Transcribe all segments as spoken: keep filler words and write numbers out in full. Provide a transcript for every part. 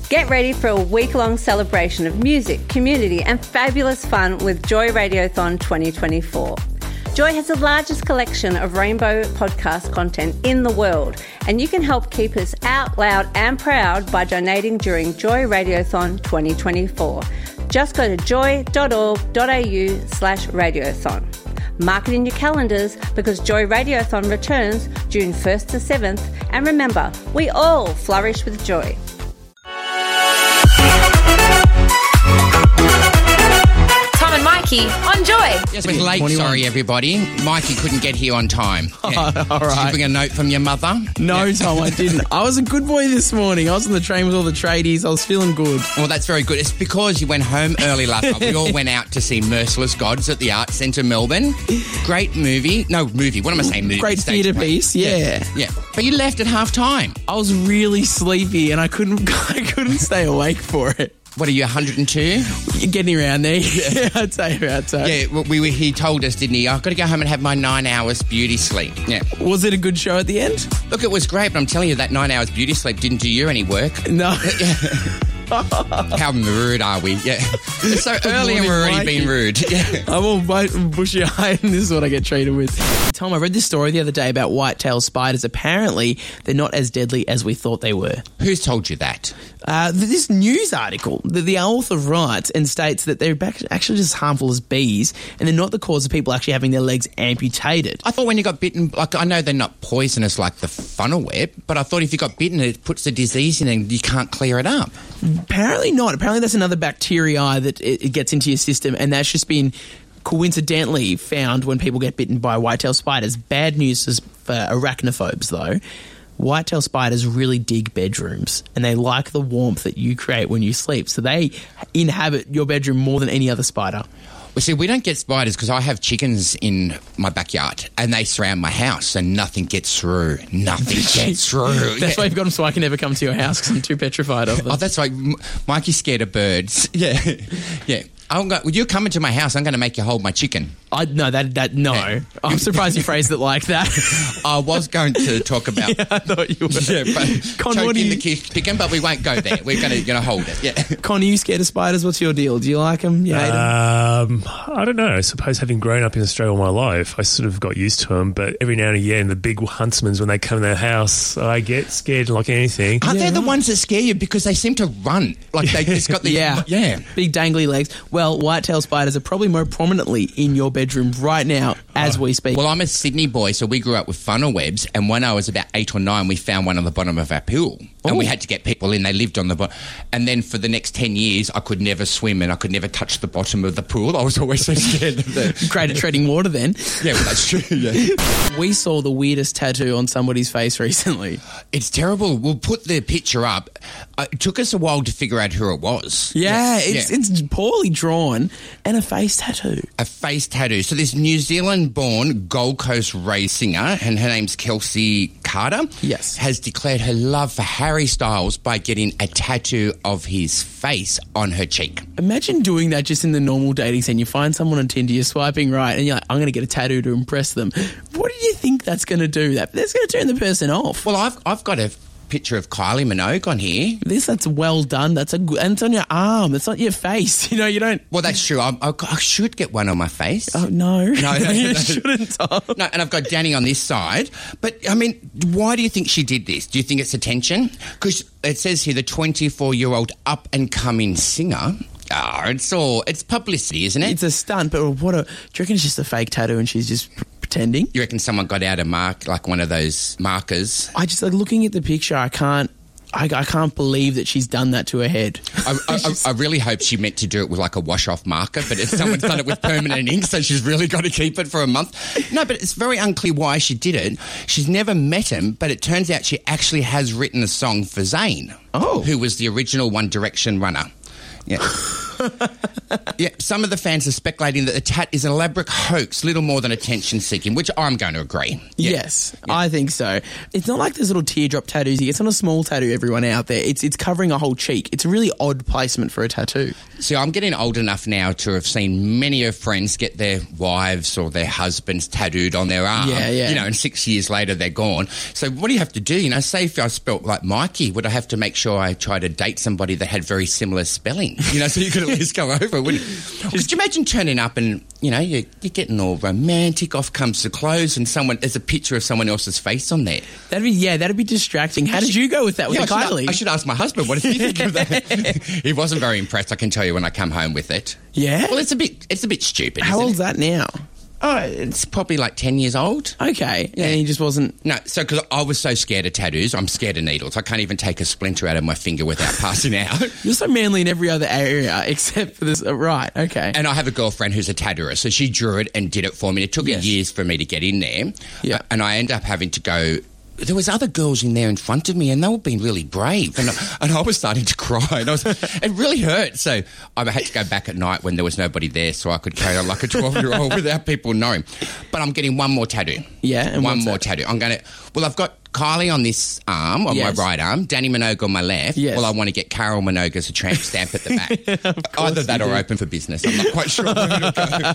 Get ready for a week-long celebration of music, community and fabulous fun with Joy Radiothon twenty twenty-four. Joy has the largest collection of rainbow podcast content in the world, and you can help keep us out loud and proud by donating during Joy Radiothon twenty twenty-four. Just go to joy.org.au slash radiothon. Mark it in your calendars because Joy Radiothon returns June first to seventh, and remember, we all flourish with joy. Mikey on Joy. Yes, we're late. twenty-one. Sorry, everybody. Mikey couldn't get here on time. Yeah. Oh, all right. Did you bring a note from your mother? No, yeah. Tom, I didn't. I was a good boy this morning. I was on the train with all the tradies. I was feeling good. Well, that's very good. It's because you went home early last night. We all went out to see Merciless Gods at the Arts Centre, Melbourne. Great movie. No, movie. What am I saying? Movie. Great theatre piece, yeah. yeah. Yeah. But you left at half time. I was really sleepy and I couldn't, I couldn't stay awake for it. What are you, one hundred and two? You're getting around there. Yeah, I'd say about so. Yeah, well, we were, he told us, didn't he? I've got to go home and have my nine hours beauty sleep. Yeah. Was it a good show at the end? Look, it was great, but I'm telling you, that nine hours beauty sleep didn't do you any work. No. How rude are we? Yeah. It's so early and we're already Mikey. being rude. Yeah. I'm all bushy-eyed and this is what I get treated with. Tom, I read this story the other day about white-tailed spiders. Apparently, they're not as deadly as we thought they were. Who's told you that? Uh, this news article, the, the author writes and states that they're back, actually just as harmful as bees, and they're not the cause of people actually having their legs amputated. I thought when you got bitten, like I know they're not poisonous like the funnel web, but I thought if you got bitten, it puts the disease in and you can't clear it up. Apparently not. Apparently that's another bacteria that it, it gets into your system, and that's just been coincidentally found when people get bitten by white-tailed spiders. Bad news is for arachnophobes, though. White-tailed spiders really dig bedrooms, and they like the warmth that you create when you sleep, so they inhabit your bedroom more than any other spider. Well, see, we don't get spiders because I have chickens in my backyard and they surround my house and nothing gets through. Nothing gets through. That's yeah. why you've got them so I can never come to your house because I'm too petrified of them. Oh, that's right. M- Mikey's scared of birds. Yeah. Yeah. I'm go- well, you're coming to my house, I'm going to make you hold my chicken. I No, that, that no. Yeah. I'm surprised you phrased it like that. I was going to talk about... Yeah, I thought you were. Yeah, but Con, choking what do you... the chicken, but we won't go there. We're going to going to hold it. Yeah. Con, are you scared of spiders? What's your deal? Do you like them? You hate them? Um, I don't know. I suppose having grown up in Australia all my life, I sort of got used to them. But every now and again, the big huntsmen, when they come in their house, I get scared like anything. Aren't yeah, they the right. ones that scare you because they seem to run? Like they just got the... yeah. Yeah. Big dangly legs. Well, white-tailed spiders are probably more prominently in your bedroom right now as oh. we speak. Well, I'm a Sydney boy, so we grew up with funnel webs, and when I was about eight or nine, we found one on the bottom of our pool. And Ooh. we had to get people in. They lived on the bottom. And then for the next ten years, I could never swim and I could never touch the bottom of the pool. I was always so scared of the... Great at treading water then. Yeah, well, that's true, yeah. We saw the weirdest tattoo on somebody's face recently. It's terrible. We'll put the picture up. Uh, it took us a while to figure out who it was. Yeah, yeah. It's, yeah. it's poorly drawn and a face tattoo. A face tattoo. So this New Zealand-born Gold Coast race singer, and her name's Kelsey Carter, yes, has declared her love for Harry Styles by getting a tattoo of his face on her cheek. Imagine doing that just in the normal dating scene. You find someone on Tinder, you're swiping right, and you're like, I'm going to get a tattoo to impress them. What do you think that's going to do? That That's going to turn the person off. Well, I've I've got a picture of Kylie Minogue on here. This, that's well done. That's a good, and it's on your arm. It's not your face. You know, you don't... Well, that's true. I, I, I should get one on my face. Oh, no. No, no, no you no. shouldn't, Tom. No, and I've got Danny on this side. But, I mean, why do you think she did this? Do you think it's attention? Because it says here the twenty-four-year-old up-and-coming singer... Oh, it's all... It's publicity, isn't it? It's a stunt, but what a... Do you reckon it's just a fake tattoo and she's just... pretending? You reckon someone got out a mark, like one of those markers? I just, like, looking at the picture, I can't, I, I can't believe that she's done that to her head. I, I, I really hope she meant to do it with like a wash-off marker, but if someone's done it with permanent ink, so she's really got to keep it for a month. No, but it's very unclear why she did it. She's never met him, but it turns out she actually has written a song for Zayn, oh, who was the original One Direction runner. Yeah. Yeah, some of the fans are speculating that the tat is an elaborate hoax, little more than attention seeking, which I'm going to agree. Yeah. Yes, yeah. I think so. It's not like those little teardrop tattoos. It's not a small tattoo, everyone out there. It's it's covering a whole cheek. It's a really odd placement for a tattoo. See, I'm getting old enough now to have seen many of friends get their wives or their husbands tattooed on their arm. Yeah, yeah. You know, and six years later they're gone. So what do you have to do? You know, say if I spelt like Mikey, would I have to make sure I try to date somebody that had very similar spelling? You know, so you could at least go over, wouldn't you? Could you imagine turning up and, you know, you're, you're getting all romantic, off comes the clothes, and someone there's a picture of someone else's face on there? That'd be, yeah, that'd be distracting. How did you go with that, with yeah, the I should, Kylie? I should ask my husband, what does he think of that? He wasn't very impressed, I can tell you, when I come home with it. Yeah? Well, it's a bit, it's a bit stupid, How isn't old's it? that now? Oh, it's probably like ten years old. Okay. Yeah. And he just wasn't... No, so because I was so scared of tattoos, I'm scared of needles. I can't even take a splinter out of my finger without passing out. You're so manly in every other area except for this. Uh, right, okay. And I have a girlfriend who's a tattooer, so she drew it and did it for me. It took Yes. years for me to get in there. Yeah. And I end up having to go... There was other girls in there in front of me, and they were being really brave, and, and I was starting to cry. And I was, it really hurt. So I had to go back at night when there was nobody there, so I could carry on like a twelve-year-old without people knowing. But I'm getting one more tattoo. Yeah, and one what's more that? tattoo. I'm going to. Well, I've got Kylie on this arm, on Yes. my right arm, Danny Minogue on my left. Yes. Well, I want to get Carol Minogue as a tramp stamp at the back. Either that you or do. open for business. I'm not quite sure where it'll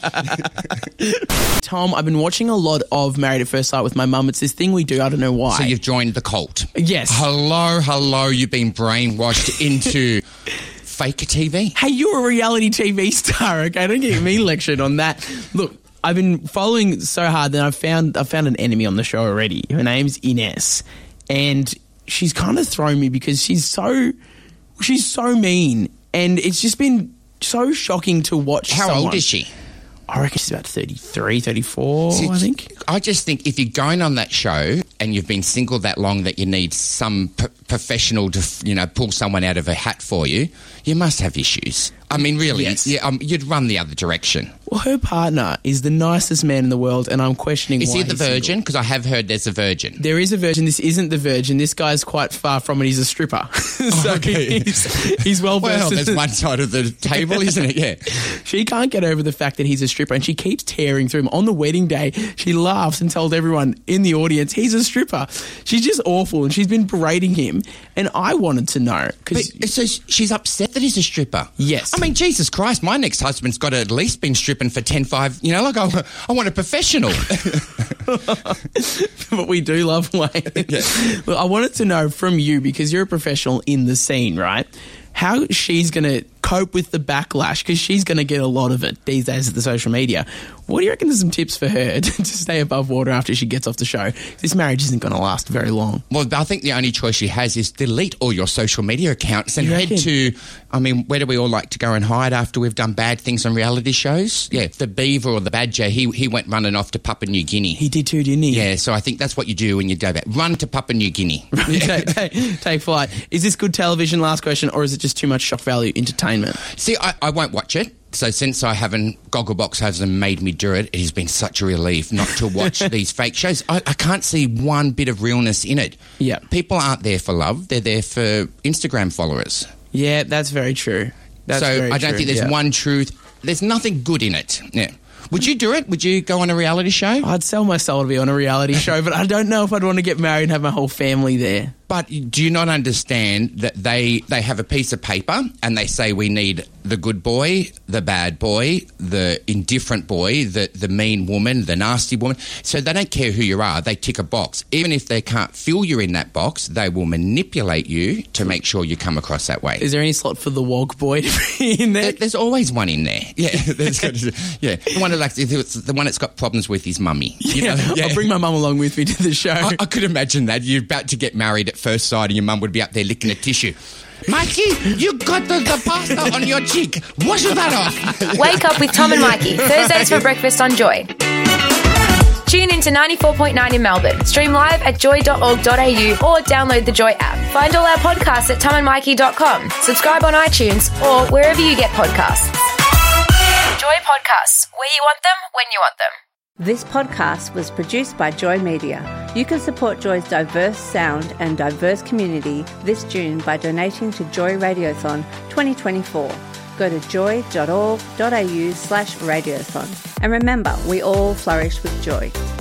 go. Tom, I've been watching a lot of Married at First Sight with my mum. It's this thing we do. I don't know why. So you've joined the cult. Yes. Hello, hello. You've been brainwashed into fake T V. Hey, you're a reality T V star, okay? Don't get me lectured on that. Look, I've been following so hard that I've found I've found an enemy on the show already. Her name's Ines, and she's kind of thrown me because she's so she's so mean, and it's just been so shocking to watch. How someone. old is she? I reckon she's about thirty-three, thirty-four, See, I think. I just think if you're going on that show and you've been single that long that you need some p- professional to, you know, pull someone out of a hat for you, you must have issues. I mean, really, Yes. yeah, um, you'd run the other direction. Well, her partner is the nicest man in the world, and I'm questioning Is why he the he's single. virgin? Because I have heard there's a virgin. There is a virgin. This isn't the virgin. This guy's quite far from it. He's a stripper. so okay. he's, he's well versed. Well, in- there's one side of the table, isn't it? Yeah. She can't get over the fact that he's a stripper, and she keeps tearing through him. On the wedding day, she laughs and told everyone in the audience he's a stripper. She's just awful, and she's been berating him. And I wanted to know because But, so she's upset that he's a stripper? Yes. I mean, Jesus Christ, my next husband's got to at least been stripping for ten five. You know, like I, I want a professional. but we do love Wayne. Look, I wanted to know from you, because you're a professional in the scene, right? How she's going to cope with the backlash, because she's going to get a lot of it these days at the social media. What do you reckon are some tips for her to stay above water after she gets off the show? This marriage isn't going to last very long. Well, I think the only choice she has is delete all your social media accounts and You head reckon? to, I mean, where do we all like to go and hide after we've done bad things on reality shows? Yeah, the beaver or the badger, he he went running off to Papua New Guinea. He did too, didn't he? Yeah, so I think that's what you do when you go back. Run to Papua New Guinea. take, take, take flight. Is this good television, last question, or is it just too much shock value entertainment? See, I, I won't watch it. So since I haven't, Gogglebox hasn't made me do it, it has been such a relief not to watch these fake shows. I, I can't see one bit of realness in it. Yeah. People aren't there for love. They're there for Instagram followers. Yeah, that's very true. That's so very I don't true, think there's yeah. one truth. There's nothing good in it. Yeah. Would you do it? Would you go on a reality show? I'd sell my soul to be on a reality show, but I don't know if I'd want to get married and have my whole family there. But do you not understand that they, they have a piece of paper and they say we need the good boy, the bad boy, the indifferent boy, the, the mean woman, the nasty woman. So they don't care who you are. They tick a box. Even if they can't fill you in that box, they will manipulate you to make sure you come across that way. Is there any slot for the wog boy to be in there? There- There's always one in there. Yeah, there's got to, yeah. The one that like the one that's got problems with his mummy. You Yeah, know? I'll bring my mum along with me to the show. I, I could imagine that. You're about to get married at first sight and your mum would be up there licking a tissue. Mikey, you got the, the pasta on your cheek. Wash that off. Wake up with Tom and Mikey, Thursdays for breakfast on Joy. Tune in to ninety-four point nine in Melbourne. Stream live at joy dot org dot a u or download the Joy app. Find all our podcasts at tom and mikey dot com. Subscribe on iTunes or wherever you get podcasts. Joy Podcasts, where you want them, when you want them. This podcast was produced by Joy Media. You can support Joy's diverse sound and diverse community this June by donating to Joy Radiothon twenty twenty-four. go to joy.org.au slash radiothon. And remember, we all flourish with joy.